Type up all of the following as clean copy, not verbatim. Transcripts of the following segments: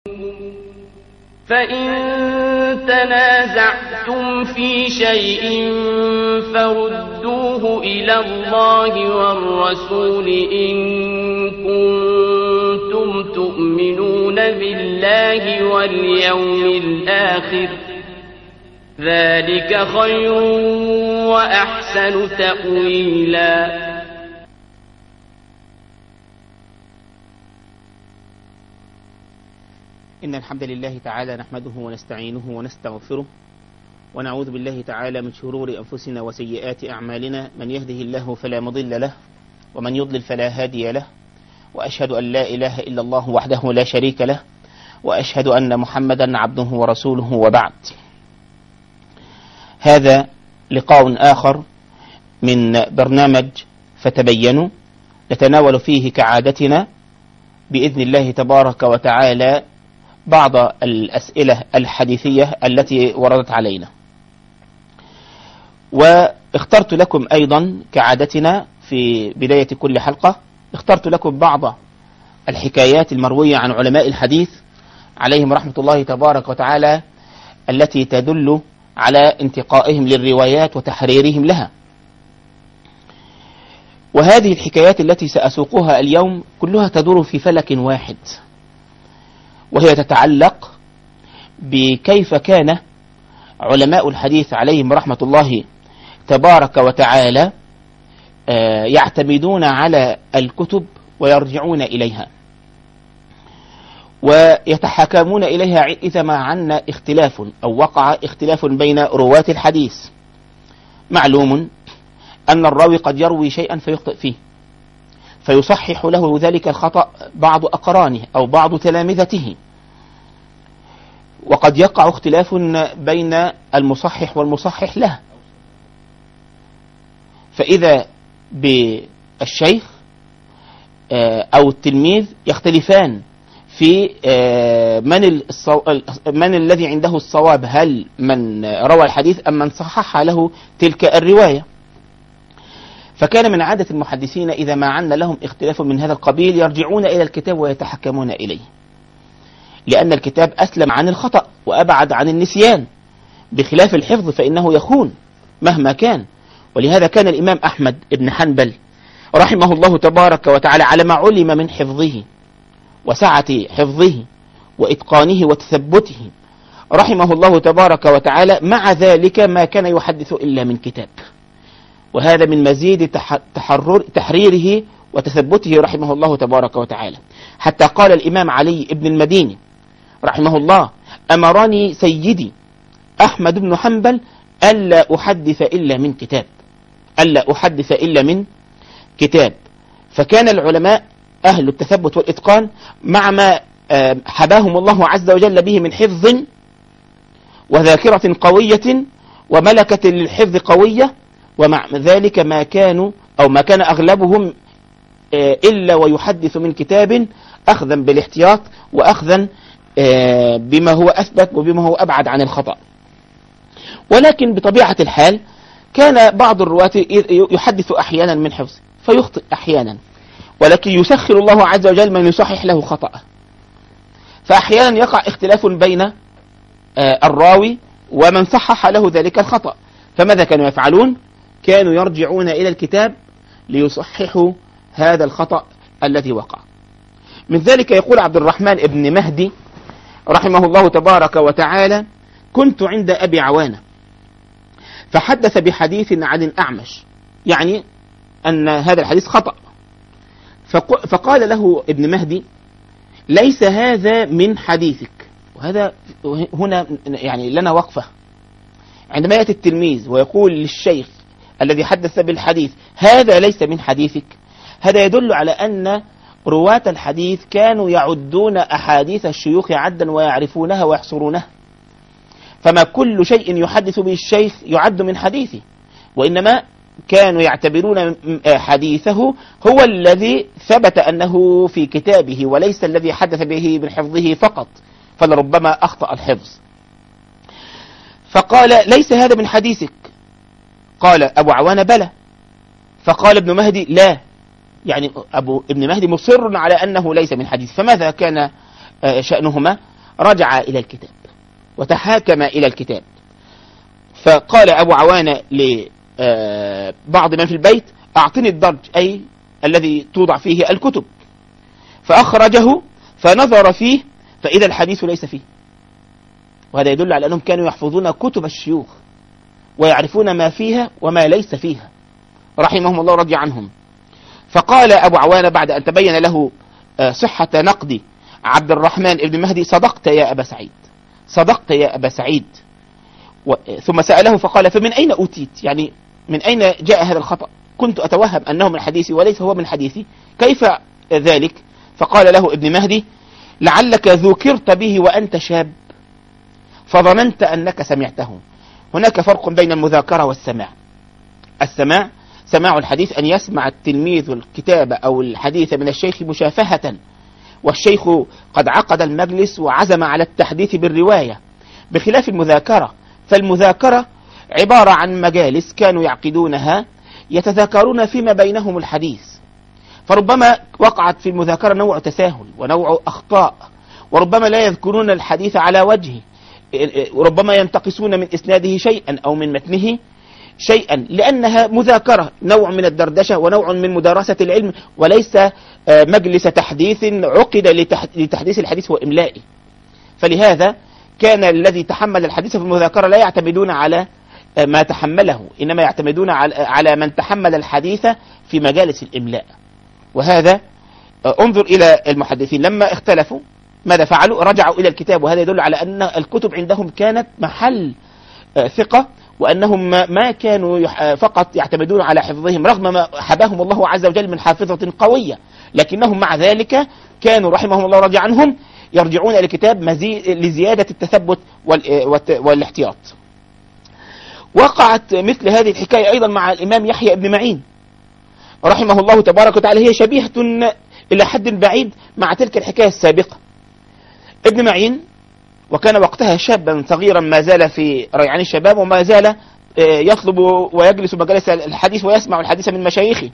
فإن تنازعتم في شيء فردوه إلى الله والرسول إن كنتم تؤمنون بالله واليوم الآخر، ذلك خير وأحسن تأويلا. إن الحمد لله تعالى نحمده ونستعينه ونستغفره ونعوذ بالله تعالى من شرور أنفسنا وسيئات أعمالنا، من يهده الله فلا مضل له ومن يضلل فلا هادي له، وأشهد أن لا إله إلا الله وحده لا شريك له، وأشهد أن محمدا عبده ورسوله، وبعد. هذا لقاء آخر من برنامج فتبينوا، نتناول فيه كعادتنا بإذن الله تبارك وتعالى بعض الأسئلة الحديثية التي وردت علينا. واخترت لكم أيضا كعادتنا في بداية كل حلقة، اخترت لكم بعض الحكايات المروية عن علماء الحديث عليهم رحمة الله تبارك وتعالى، التي تدل على انتقائهم للروايات وتحريرهم لها. وهذه الحكايات التي سأسوقها اليوم كلها تدور في فلك واحد، وهي تتعلق بكيف كان علماء الحديث عليهم رحمة الله تبارك وتعالى يعتمدون على الكتب ويرجعون إليها ويتحاكمون إليها إذا ما عنا اختلاف أو وقع اختلاف بين رواة الحديث. معلوم أن الراوي قد يروي شيئا فيخطئ فيه، فيصحح له ذلك الخطأ بعض أقرانه أو بعض تلامذته، وقد يقع اختلاف بين المصحح والمصحح له، فإذا بالشيخ أو التلميذ يختلفان في من الذي عنده الصواب، هل من روى الحديث أم من صحح له تلك الرواية. فكان من عادة المحدثين إذا ما عنا لهم اختلاف من هذا القبيل يرجعون إلى الكتاب ويتحكمون إليه، لأن الكتاب أسلم عن الخطأ وأبعد عن النسيان، بخلاف الحفظ فإنه يخون مهما كان. ولهذا كان الإمام أحمد بن حنبل رحمه الله تبارك وتعالى على ما علم من حفظه وسعة حفظه وإتقانه وتثبته رحمه الله تبارك وتعالى، مع ذلك ما كان يحدث إلا من كتاب، وهذا من مزيد تحريره وتثبته رحمه الله تبارك وتعالى. حتى قال الإمام علي بن المديني رحمه الله: أمرني سيدي أحمد بن حنبل ألا أحدث إلا من كتاب، ألا أحدث إلا من كتاب. فكان العلماء أهل التثبت والإتقان مع ما حباهم الله عز وجل به من حفظ وذاكرة قوية وملكة للحفظ قوية، ومع ذلك ما كان أغلبهم إلا ويحدث من كتاب، أخذا بالاحتياط وأخذا بما هو أثبت وبما هو أبعد عن الخطأ. ولكن بطبيعة الحال كان بعض الرواة يحدث أحيانا من حفظ فيخطئ أحيانا، ولكن يسخر الله عز وجل من يصحح له خطأ، فأحيانا يقع اختلاف بين الراوي ومن صحح له ذلك الخطأ. فماذا كانوا يفعلون؟ كانوا يرجعون إلى الكتاب ليصححوا هذا الخطأ الذي وقع. من ذلك يقول عبد الرحمن بن مهدي رحمه الله تبارك وتعالى: كنت عند أبي عوانة فحدث بحديث عن الأعمش، يعني أن هذا الحديث خطأ، فقال له ابن مهدي: ليس هذا من حديثك. وهذا هنا يعني لنا وقفة. عندما يأتي التلميذ ويقول للشيخ الذي حدث بالحديث: هذا ليس من حديثك، هذا يدل على أن رواة الحديث كانوا يعدون أحاديث الشيوخ عدا ويعرفونها ويحصرونها، فما كل شيء يحدث به الشيخ يعد من حديثه، وإنما كانوا يعتبرون حديثه هو الذي ثبت أنه في كتابه، وليس الذي حدث به من حفظه فقط، فلربما أخطأ الحفظ. فقال: ليس هذا من حديثك. قال أبو عوانة: بلى. فقال ابن مهدي: لا، يعني ابن مهدي مصر على أنه ليس من حديث. فماذا كان شأنهما؟ رجع إلى الكتاب وتحاكم إلى الكتاب. فقال أبو عوانة لبعض من في البيت: أعطني الدرج، أي الذي توضع فيه الكتب. فأخرجه فنظر فيه فإذا الحديث ليس فيه. وهذا يدل على أنهم كانوا يحفظون كتب الشيوخ ويعرفون ما فيها وما ليس فيها رحمهم الله رضي عنهم. فقال أبو عوانة بعد أن تبين له صحة نقد عبد الرحمن بن مهدي: صدقت يا أبا سعيد، صدقت يا أبا سعيد. ثم سأله فقال: فمن أين أوتيت؟ يعني من أين جاء هذا الخطأ؟ كنت أتوهم أنه من حديثي وليس هو من حديثي، كيف ذلك؟ فقال له ابن مهدي: لعلك ذكرت به وأنت شاب فظننت أنك سمعته. هناك فرق بين المذاكرة والسماع. السماع سماع الحديث أن يسمع التلميذ الكتاب أو الحديث من الشيخ مشافهة، والشيخ قد عقد المجلس وعزم على التحديث بالرواية، بخلاف المذاكرة. فالمذاكرة عبارة عن مجالس كانوا يعقدونها يتذاكرون فيما بينهم الحديث، فربما وقعت في المذاكرة نوع تساهل ونوع أخطاء، وربما لا يذكرون الحديث على وجهه، وربما ينتقصون من إسناده شيئا أو من متنه شيئا، لأنها مذاكرة، نوع من الدردشة ونوع من مدارسة العلم، وليس مجلس تحديث عقد لتحديث الحديث وإملائه. فلهذا كان الذي تحمل الحديث في المذاكرة لا يعتمدون على ما تحمله، إنما يعتمدون على من تحمل الحديث في مجالس الإملاء. وهذا انظر إلى المحدثين لما اختلفوا ماذا فعلوا؟ رجعوا إلى الكتاب، وهذا يدل على أن الكتب عندهم كانت محل ثقة، وأنهم ما كانوا فقط يعتمدون على حفظهم رغم ما حباهم الله عز وجل من حافظة قوية، لكنهم مع ذلك كانوا رحمهم الله رضي عنهم يرجعون إلى الكتاب لزيادة التثبت والاحتياط. وقعت مثل هذه الحكاية أيضا مع الإمام يحيى بن معين رحمه الله تبارك وتعالى، هي شبيهة إلى حد بعيد مع تلك الحكاية السابقة. ابن معين وكان وقتها شابا صغيرا ما زال في ريعان الشباب، وما زال يطلب ويجلس مجالس الحديث ويسمع الحديث من مشايخه.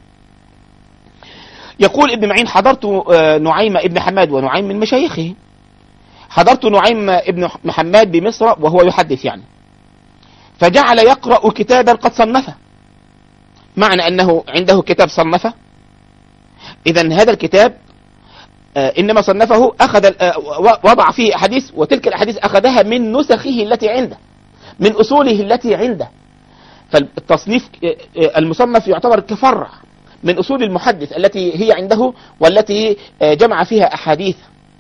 يقول ابن معين: حضرت نعيم ابن حماد، ونعيم من مشايخه. حضرت نعيم ابن محمد بمصر وهو يحدث يعني، فجعل يقرأ كتابا قد صنفه. معنى أنه عنده كتاب صنفه، إذن هذا الكتاب إنما صنفه وضع فيه أحاديث، وتلك الأحاديث أخذها من نسخه التي عنده، من أصوله التي عنده. فالتصنيف المصنف يعتبر كفرع من أصول المحدث التي هي عنده والتي جمع فيها أحاديث.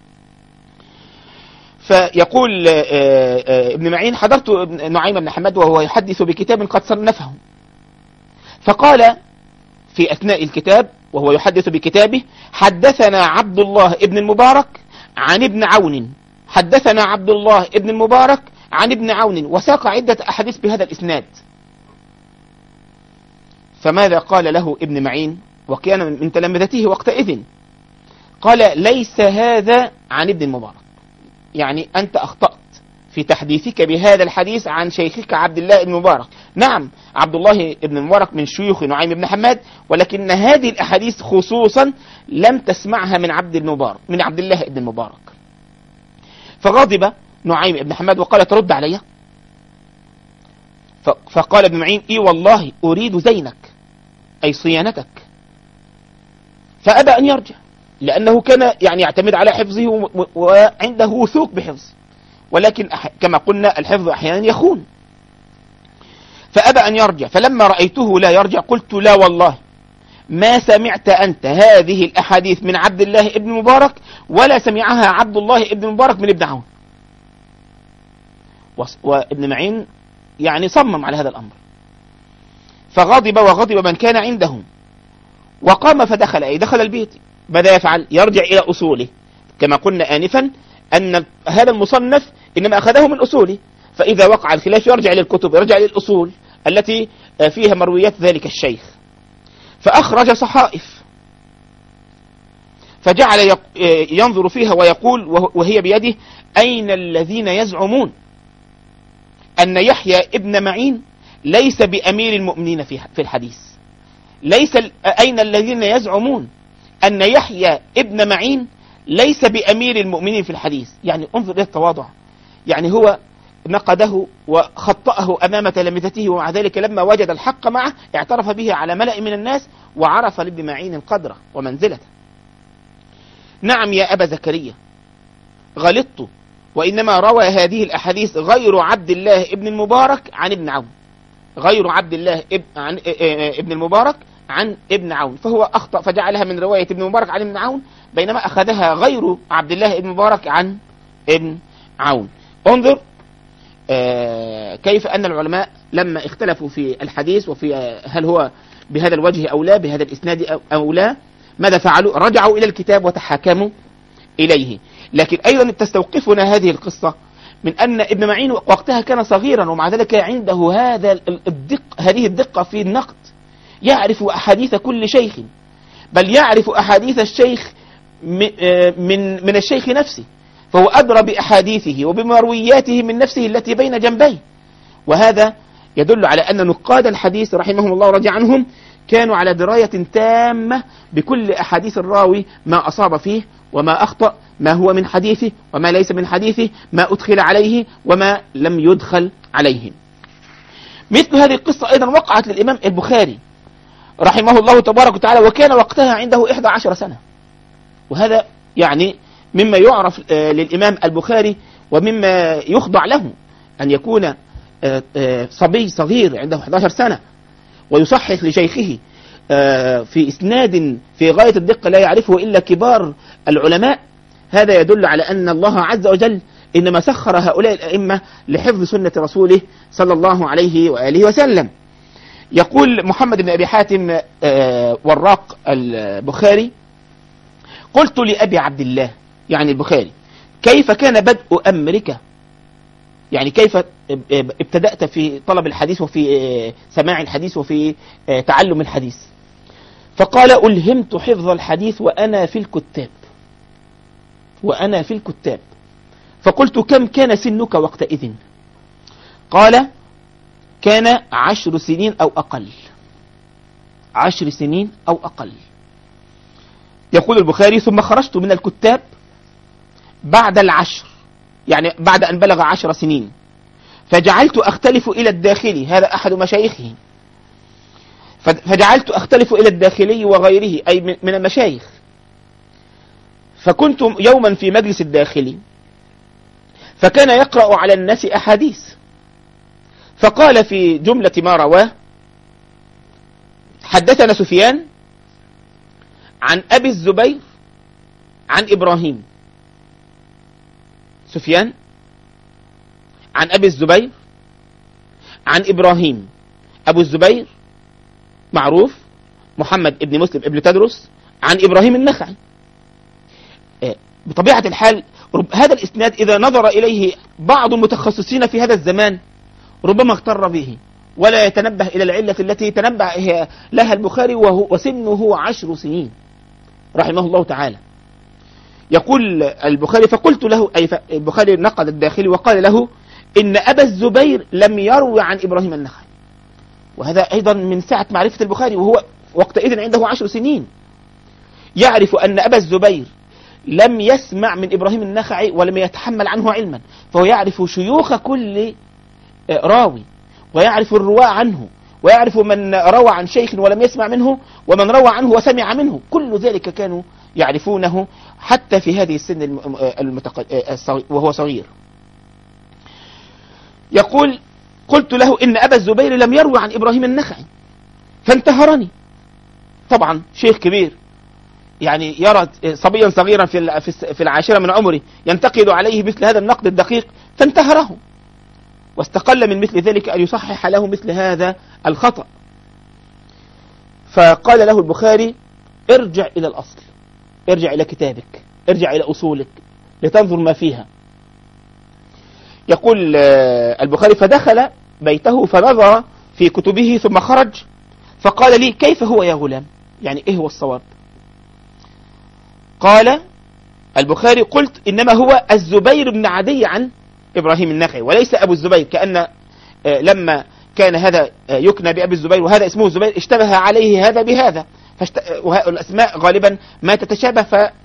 فيقول ابن معين: حضرت نعيم بن حماد وهو يحدث بكتاب قد صنفه، فقال في أثناء الكتاب وهو يحدث بكتابه: حدثنا عبد الله ابن المبارك عن ابن عون، حدثنا عبد الله ابن المبارك عن ابن عون، وساق عدة أحاديث بهذا الإسناد. فماذا قال له ابن معين وكان من تلامذته وقتئذ؟ قال: ليس هذا عن ابن المبارك، يعني أنت أخطأت في تحديثك بهذا الحديث عن شيخك عبد الله بن مبارك. نعم، عبد الله بن المبارك من شيوخ نعيم بن حماد، ولكن هذه الأحاديث خصوصا لم تسمعها من عبد الله بن المبارك. فغضب نعيم بن حماد وقال: ترد علي؟ فقال ابن معين: إي والله أريد زينك، أي صيانتك. فأبى أن يرجع، لأنه كان يعني يعتمد على حفظه وعنده وثوق بحفظه، ولكن كما قلنا الحفظ أحيانا يخون. فأبى أن يرجع. فلما رأيته لا يرجع قلت: لا والله ما سمعت أنت هذه الأحاديث من عبد الله ابن مبارك، ولا سمعها عبد الله ابن مبارك من ابن عون. وابن معين يعني صمم على هذا الأمر، فغضب وغضب من كان عنده، وقام فدخل، دخل البيت. ماذا يفعل؟ يرجع إلى أصوله، كما قلنا آنفا أن هذا المصنف إنما أخذه من أصوله، فإذا وقع الخلاف يرجع للكتب، يرجع للأصول التي فيها مرويات ذلك الشيخ. فأخرج صحائف فجعل ينظر فيها ويقول وهي بيده: أين الذين يزعمون أن يحيى ابن معين ليس بأمير المؤمنين في الحديث؟ أين الذين يزعمون أن يحيى ابن معين ليس بأمير المؤمنين في الحديث. يعني انظر إلى التواضع، يعني هو نقده وخطأه أمام تلامذته، ومع ذلك لما وجد الحق معه اعترف به على ملأ من الناس وعرف لابن معين قدره ومنزلته. نعم يا أبا زكريا غلطت، وإنما روى هذه الأحاديث غير عبد الله ابن المبارك عن ابن عون، غير عبد الله ابن المبارك عن ابن عون، فهو أخطأ فجعلها من رواية ابن المبارك عن ابن عون، بينما أخذها غير عبد الله ابن المبارك عن ابن عون. انظر كيف أن العلماء لما اختلفوا في الحديث وفي هل هو بهذا الوجه أو لا، بهذا الإسناد أو لا، ماذا فعلوا؟ رجعوا إلى الكتاب وتحاكموا إليه. لكن أيضا تستوقفنا هذه القصة من أن ابن معين وقتها كان صغيرا، ومع ذلك عنده هذه الدقة في النقد، يعرف أحاديث كل شيخ، بل يعرف أحاديث الشيخ من الشيخ نفسه، فهو أدرى بأحاديثه وبمروياته من نفسه التي بين جنبيه. وهذا يدل على أن نقاد الحديث رحمهم الله ورضي عنهم كانوا على دراية تامة بكل أحاديث الراوي، ما أصاب فيه وما أخطأ، ما هو من حديثه وما ليس من حديثه، ما أدخل عليه وما لم يدخل عليه. مثل هذه القصة أيضا وقعت للإمام البخاري رحمه الله تبارك وتعالى، وكان وقتها عنده 11 سنة، وهذا يعني مما يعرف للإمام البخاري ومما يخضع له أن يكون صبي صغير عنده 11 سنة ويصحح لشيخه في إسناد في غاية الدقة لا يعرفه إلا كبار العلماء. هذا يدل على أن الله عز وجل إنما سخر هؤلاء الأئمة لحفظ سنة رسوله صلى الله عليه وآله وسلم. يقول محمد بن أبي حاتم وراق البخاري: قلت لأبي عبد الله يعني البخاري: كيف كان بدء أمرك؟ يعني كيف ابتدأت في طلب الحديث وفي سماع الحديث وفي تعلم الحديث؟ فقال: ألهمت حفظ الحديث وأنا في الكتاب. فقلت: كم كان سنك وقتئذ؟ قال: كان 10 سنين أو أقل. 10 سنين أو أقل. يقول البخاري: ثم خرجت من الكتاب بعد 10، يعني بعد أن بلغ 10 سنين، فجعلت أختلف إلى الداخلي، هذا أحد مشايخه، فجعلت أختلف إلى الداخلي وغيره أي من المشايخ، فكنت يوما في مجلس الداخلي فكان يقرأ على الناس أحاديث، فقال في جملة ما رواه: حدثنا سفيان عن أبي الزبير عن إبراهيم. سفيان عن أبي الزبير عن إبراهيم. أبو الزبير معروف محمد ابن مسلم ابن تدرس عن إبراهيم النخعي. بطبيعة الحال هذا الإسناد إذا نظر إليه بعض المتخصصين في هذا الزمان ربما اغتر به ولا يتنبه إلى العلة التي تنبه لها البخاري وسنه 10 سنين رحمه الله تعالى. يقول البخاري: فقلت له، أي البخاري نقد الداخلي وقال له: إن أبا الزبير لم يروي عن إبراهيم النخعي. وهذا أيضا من سعة معرفة البخاري، وهو وقتئذ عنده 10 سنين، يعرف أن أبا الزبير لم يسمع من إبراهيم النخعي ولم يتحمل عنه علما، فهو يعرف شيوخ كل راوي ويعرف الرواة عنه ويعرف من روى عن شيخ ولم يسمع منه ومن روى عنه وسمع منه، كل ذلك كانوا يعرفونه حتى في هذه السن وهو صغير. يقول: قلت له: إن أبا الزبير لم يروي عن إبراهيم النخعي، فانتهرني. طبعا شيخ كبير يعني يرى صبيا صغيرا في 10 من عمره ينتقد عليه مثل هذا النقد الدقيق، فانتهره واستقل من مثل ذلك أن يصحح له مثل هذا الخطأ. فقال له البخاري: ارجع إلى الأصل، ارجع إلى كتابك، ارجع إلى أصولك لتنظر ما فيها. يقول البخاري: فدخل بيته فنظر في كتبه ثم خرج فقال لي: كيف هو يا غلام؟ يعني إيه هو الصواب؟ قال البخاري: قلت: إنما هو الزبير بن عدي عن إبراهيم النخعي وليس أبو الزبير، كأن لما كان هذا يكنى بأبي الزبير وهذا اسمه الزبير اشتبه عليه هذا بهذا، والأسماء غالبا ما تتشابه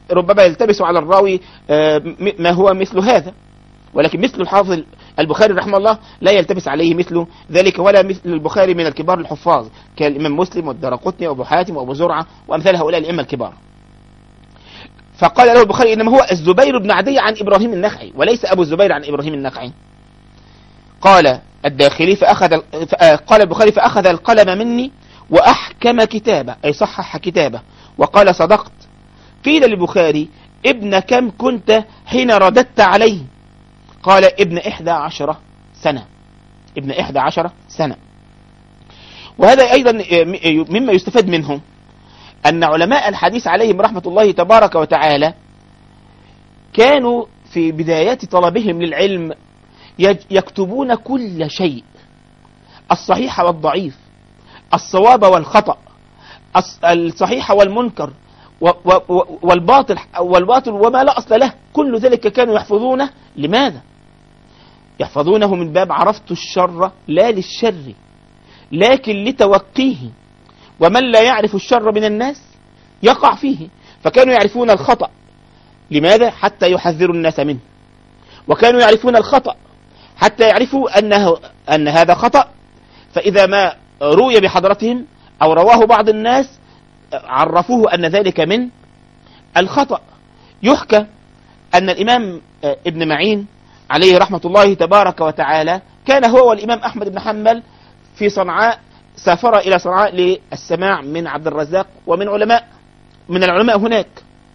ربما يلتبس على الراوي ما هو مثل هذا، ولكن مثل الحافظ البخاري رحمه الله لا يلتبس عليه مثل ذلك، ولا مثل البخاري من الكبار الحفاظ كالإمام مسلم والدارقطني وأبو حاتم وأبو زرعة وأمثال هؤلاء الأئمة الكبار. فقال له البخاري إنما هو الزبير بن عدي عن إبراهيم النخعي وليس أبو الزبير عن إبراهيم النخعي. قال الداخلي قال البخاري فأخذ القلم مني وأحكم كتابه، أي صحح كتابه، وقال صدقت. قيل للبخاري ابن كم كنت حين رددت عليه؟ قال ابن 11 سنة، ابن 11 سنة. وهذا أيضا مما يستفاد منه أن علماء الحديث عليهم رحمة الله تبارك وتعالى كانوا في بدايات طلبهم للعلم يكتبون كل شيء، الصحيح والضعيف، الصواب والخطأ، الصحيح والمنكر، والباطل وما لا أصل له، كل ذلك كانوا يحفظونه. لماذا؟ يحفظونه من باب عرفت الشر لا للشر لكن لتوقيه، ومن لا يعرف الشر من الناس يقع فيه. فكانوا يعرفون الخطأ، لماذا؟ حتى يحذروا الناس منه. وكانوا يعرفون الخطأ حتى يعرفوا أن هذا خطأ، فإذا ما روي بحضرتهم أو رواه بعض الناس عرفوه أن ذلك من الخطأ. يحكى أن الإمام ابن معين عليه رحمة الله تبارك وتعالى كان هو والإمام أحمد بن حنبل في صنعاء، سافر إلى صنعاء للسماع من عبد الرزاق ومن العلماء هناك.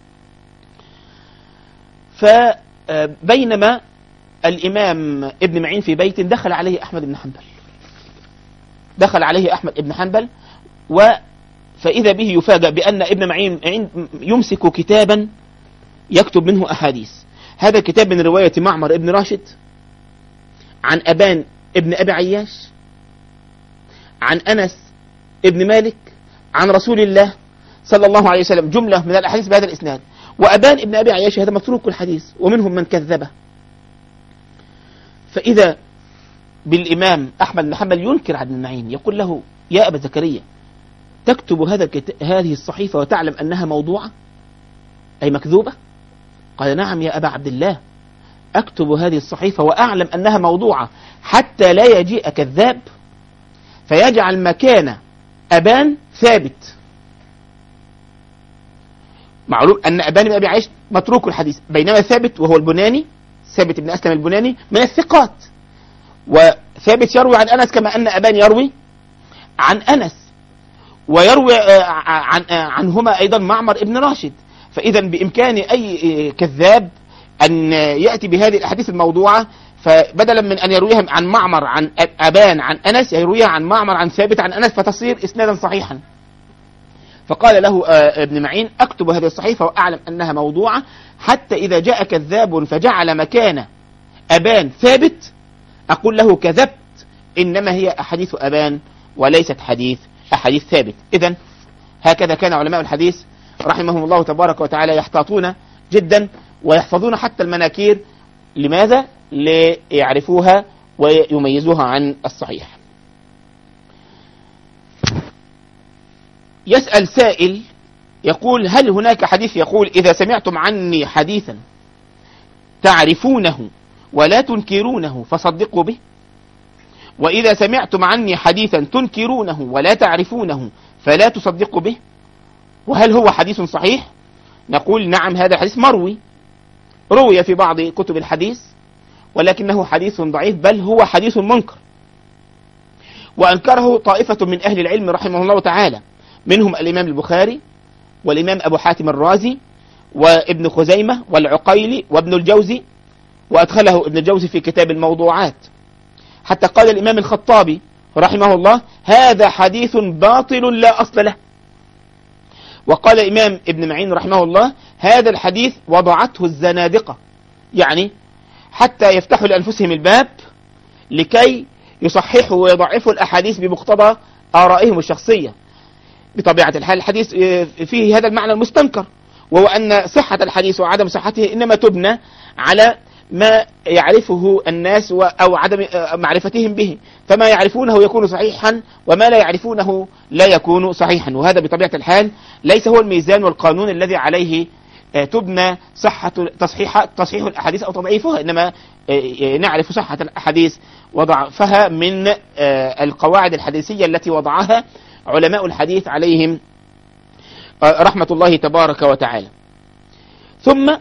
فبينما الإمام ابن معين في بيت دخل عليه أحمد بن حنبل فإذا به يفاجأ بأن ابن معين يمسك كتابا يكتب منه أحاديث. هذا الكتاب من رواية معمر ابن راشد عن أبان ابن أبي عياش عن أنس ابن مالك عن رسول الله صلى الله عليه وسلم، جملة من الأحاديث بهذا الإسناد. وأبان ابن أبي عياش هذا متروك الحديث ومنهم من كذبه. فإذا بالإمام أحمد بن حنبل ينكر على ابن معين، يقول له يا أبا زكريا تكتب هذه الصحيفة وتعلم أنها موضوعة أي مكذوبة؟ قال نعم يا أبا عبد الله، أكتب هذه الصحيفة وأعلم أنها موضوعة حتى لا يجيء كذاب فيجعل مكان أبان ثابت. معلوم أن أبان بن أبي عياش متروك الحديث، بينما ثابت وهو البناني، ثابت بن أسلم البناني من الثقات، وثابت يروي عن أنس كما أن أبان يروي عن أنس، ويروي عنهما أيضا معمر ابن راشد. فإذا بإمكان أي كذاب أن يأتي بهذه الأحاديث الموضوعة، فبدلا من أن يرويها عن معمر عن أبان عن أنس يرويها عن معمر عن ثابت عن أنس فتصير إسنادا صحيحا. فقال له ابن معين أكتب هذه الصحيفة وأعلم أنها موضوعة حتى إذا جاء كذاب فجعل مكان أبان ثابت أقول له كذبت، إنما هي أحاديث أبان وليست أحاديث ثابت. إذن هكذا كان علماء الحديث رحمهم الله تبارك وتعالى يحتاطون جدا ويحفظون حتى المناكير. لماذا؟ ليعرفوها ويميزوها عن الصحيح. يسأل سائل يقول هل هناك حديث يقول إذا سمعتم عني حديثا تعرفونه ولا تنكرونه فصدقوا به، وإذا سمعتم عني حديثا تنكرونه ولا تعرفونه فلا تصدقوا به، وهل هو حديث صحيح؟ نقول نعم، هذا حديث روي في بعض كتب الحديث ولكنه حديث ضعيف، بل هو حديث منكر، وأنكره طائفة من أهل العلم رحمه الله تعالى، منهم الإمام البخاري والإمام أبو حاتم الرازي وابن خزيمة والعقيلي وابن الجوزي، وأدخله ابن الجوزي في كتاب الموضوعات. حتى قال الإمام الخطابي رحمه الله هذا حديث باطل لا أصل له. وقال الإمام ابن معين رحمه الله هذا الحديث وضعته الزنادقة، يعني حتى يفتحوا لأنفسهم الباب لكي يصححوا ويضعفوا الأحاديث بمقتضى آرائهم الشخصية. بطبيعة الحال الحديث فيه هذا المعنى المستنكر، وهو أن صحة الحديث وعدم صحته إنما تبنى على ما يعرفه الناس أو عدم معرفتهم به، فما يعرفونه يكون صحيحا وما لا يعرفونه لا يكون صحيحا. وهذا بطبيعة الحال ليس هو الميزان والقانون الذي عليه تبنى تصحيح الأحاديث أو تضعيفها، إنما نعرف صحة الأحاديث وضعفها من القواعد الحديثية التي وضعها علماء الحديث عليهم رحمة الله تبارك وتعالى. ثم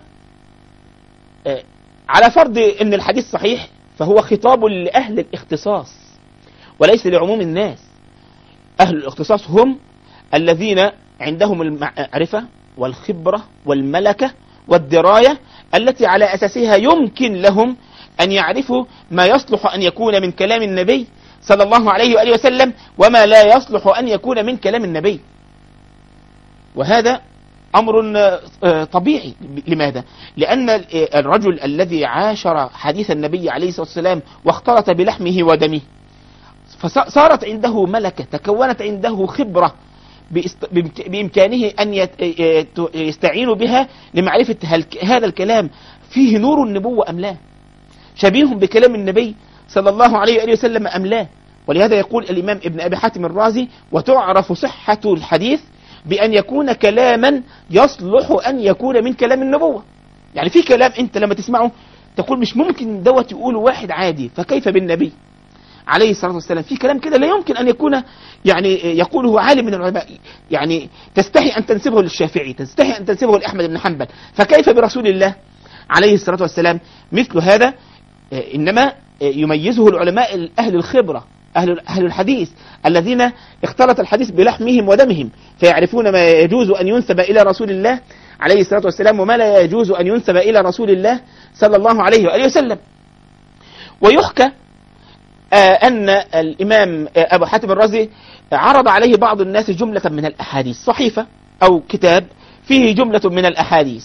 على فرض أن الحديث صحيح فهو خطاب لأهل الاختصاص وليس لعموم الناس. أهل الاختصاص هم الذين عندهم المعرفة والخبرة والملكة والدراية التي على أساسها يمكن لهم أن يعرفوا ما يصلح أن يكون من كلام النبي صلى الله عليه وآله وسلم وما لا يصلح أن يكون من كلام النبي. وهذا أمر طبيعي. لماذا؟ لأن الرجل الذي عاشر حديث النبي عليه الصلاة والسلام واختلط بلحمه ودمه فصارت عنده ملكة، تكونت عنده خبرة بإمكانه أن يستعين بها لمعرفة هل هذا الكلام فيه نور النبوة أم لا، شبيه بكلام النبي صلى الله عليه وآله وسلم أم لا. ولهذا يقول الإمام ابن أبي حاتم الرازي: وتعرف صحة الحديث بأن يكون كلاما يصلح أن يكون من كلام النبوة. يعني في كلام أنت لما تسمعه تقول مش ممكن دوت يقوله واحد عادي، فكيف بالنبي عليه الصلاة والسلام؟ في كلام كده لا يمكن أن يكون يعني يقوله عالم من العلماء، يعني تستحي أن تنسبه للشافعي، تستحي أن تنسبه لأحمد بن حنبل، فكيف برسول الله عليه الصلاة والسلام؟ مثل هذا إنما يميزه العلماء أهل الخبرة، أهل الحديث الذين اختلط الحديث بلحمهم ودمهم، فيعرفون ما يجوز أن ينسب إلى رسول الله عليه الصلاة والسلام وما لا يجوز أن ينسب إلى رسول الله صلى الله عليه وآله وسلم. ويحكى أن الإمام أبو حاتم الرازي عرض عليه بعض الناس جملة من الأحاديث، صحيفة أو كتاب فيه جملة من الأحاديث،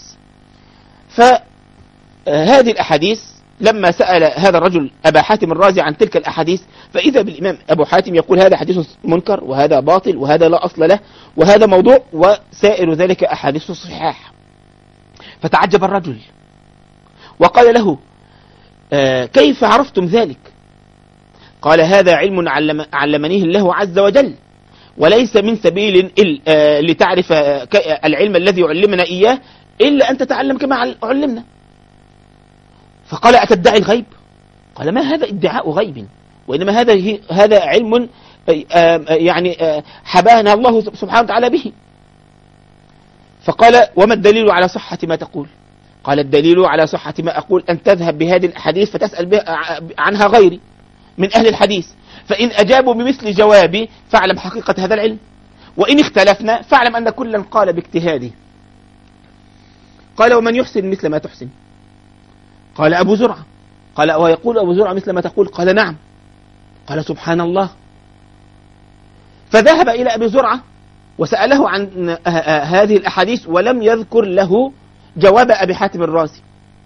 فهذه الأحاديث لما سأل هذا الرجل أبا حاتم الرازي عن تلك الأحاديث فإذا بالإمام أبو حاتم يقول: هذا حديث منكر، وهذا باطل، وهذا لا أصل له، وهذا موضوع، وسائر ذلك أحاديث صحيحة. فتعجب الرجل وقال له: كيف عرفتم ذلك؟ قال: هذا علم علمنيه الله عز وجل، وليس من سبيل لتعرف العلم الذي علمنا إياه إلا أن تتعلم كما علمنا. فقال: أتدعي الغيب؟ قال: ما هذا ادعاء غيب، وإنما هذا علم يعني حبانا الله سبحانه وتعالى به. فقال: وما الدليل على صحة ما تقول؟ قال: الدليل على صحة ما أقول أن تذهب بهذه الحديث فتسأل عنها غيري من أهل الحديث، فإن أجابوا بمثل جوابي فاعلم حقيقة هذا العلم، وإن اختلفنا فاعلم أن كلا قال باجتهاده. قال: ومن يحسن مثل ما تحسن؟ قال: أبو زرعة. قال: ويقول أبو زرعة مثل ما تقول؟ قال: نعم. قال: سبحان الله. فذهب إلى أبي زرعة وسأله عن هذه الأحاديث ولم يذكر له جواب أبي حاتم الرازي.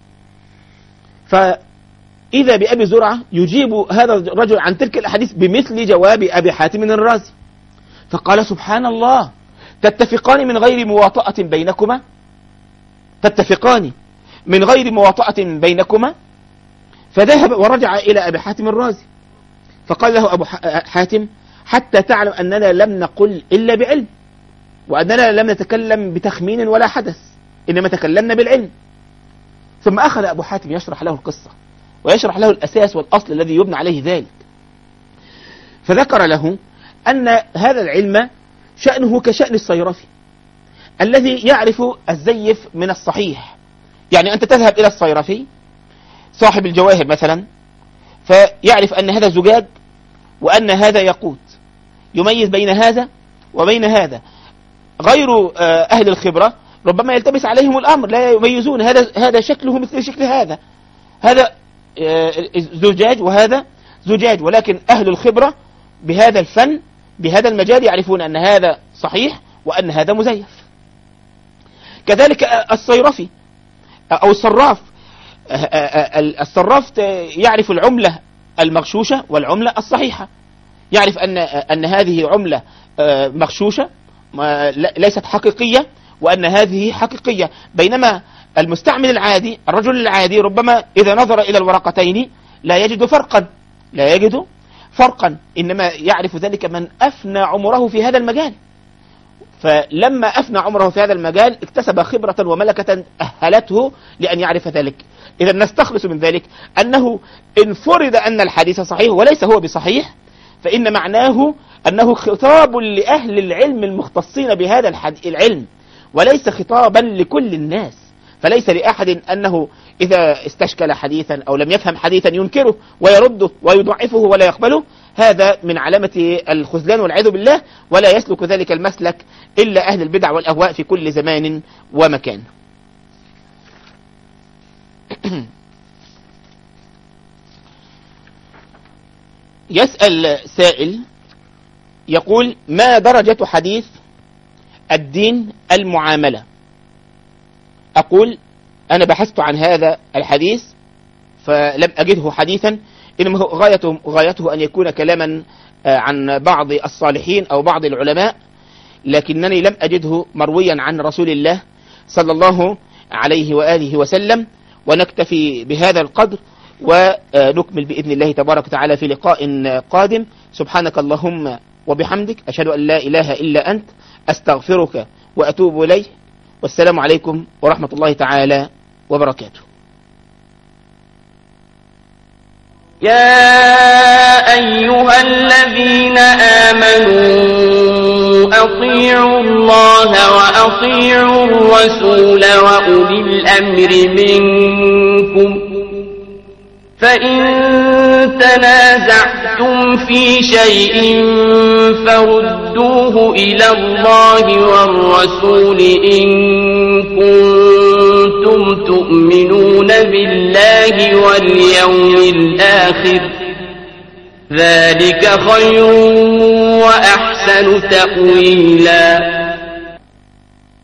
فإذا بأبي زرعة يجيب هذا الرجل عن تلك الأحاديث بمثل جواب أبي حاتم الرازي. فقال: سبحان الله، تتفقان من غير مواطأة بينكما؟ تتفقان من غير مواطأة بينكما؟ فذهب ورجع إلى أبي حاتم الرازي فقال له أبو حاتم: حتى تعلم أننا لم نقل إلا بعلم، وأننا لم نتكلم بتخمين ولا حدث، إنما تكلمنا بالعلم. ثم أخذ أبو حاتم يشرح له القصة ويشرح له الأساس والأصل الذي يبنى عليه ذلك. فذكر له أن هذا العلم شأنه كشأن الصيرفي الذي يعرف الزيف من الصحيح. يعني أنت تذهب إلى الصيرفي صاحب الجواهر مثلا فيعرف أن هذا زجاج وأن هذا ياقوت، يميز بين هذا وبين هذا. غير أهل الخبرة ربما يلتبس عليهم الأمر، لا يميزون هذا شكله مثل شكل هذا زجاج وهذا زجاج، ولكن أهل الخبرة بهذا الفن بهذا المجال يعرفون أن هذا صحيح وأن هذا مزيف. كذلك الصيرفي أو الصراف، الصراف يعرف العملة المغشوشة والعملة الصحيحة، يعرف أن هذه عملة مغشوشة ليست حقيقية وأن هذه حقيقية. بينما المستعمل العادي الرجل العادي ربما إذا نظر إلى الورقتين لا يجد فرقا، إنما يعرف ذلك من أفنى عمره في هذا المجال. فلما أفنى عمره في هذا المجال اكتسب خبرة وملكة أهلته لأن يعرف ذلك. إذا نستخلص من ذلك أنه إن فرض أن الحديث صحيح وليس هو بصحيح، فإن معناه أنه خطاب لأهل العلم المختصين بهذا العلم، وليس خطابا لكل الناس. فليس لأحد أنه إذا استشكل حديثا أو لم يفهم حديثا ينكره ويرده ويضعفه ولا يقبله. هذا من علامة الخذلان والعياذ بالله، ولا يسلك ذلك المسلك إلا أهل البدع والأهواء في كل زمان ومكان. يسأل سائل يقول: ما درجة حديث الدين المعاملة؟ أقول: أنا بحثت عن هذا الحديث فلم أجده حديثا، إنما غايته أن يكون كلاما عن بعض الصالحين أو بعض العلماء، لكنني لم أجده مرويا عن رسول الله صلى الله عليه وآله وسلم. ونكتفي بهذا القدر ونكمل بإذن الله تبارك وتعالى في لقاء قادم. سبحانك اللهم وبحمدك، أشهد أن لا إله إلا أنت، أستغفرك وأتوب إليه، والسلام عليكم ورحمة الله تعالى وبركاته. يا أيها الذين آمنوا أطيعوا الله وأطيعوا الرسول وأولي الأمر منكم، فإن تنازعتم في شيء فردوه إلى الله والرسول إن كنتم تؤمنون بالله واليوم الآخر، ذلك خير وأحسن تأويلا.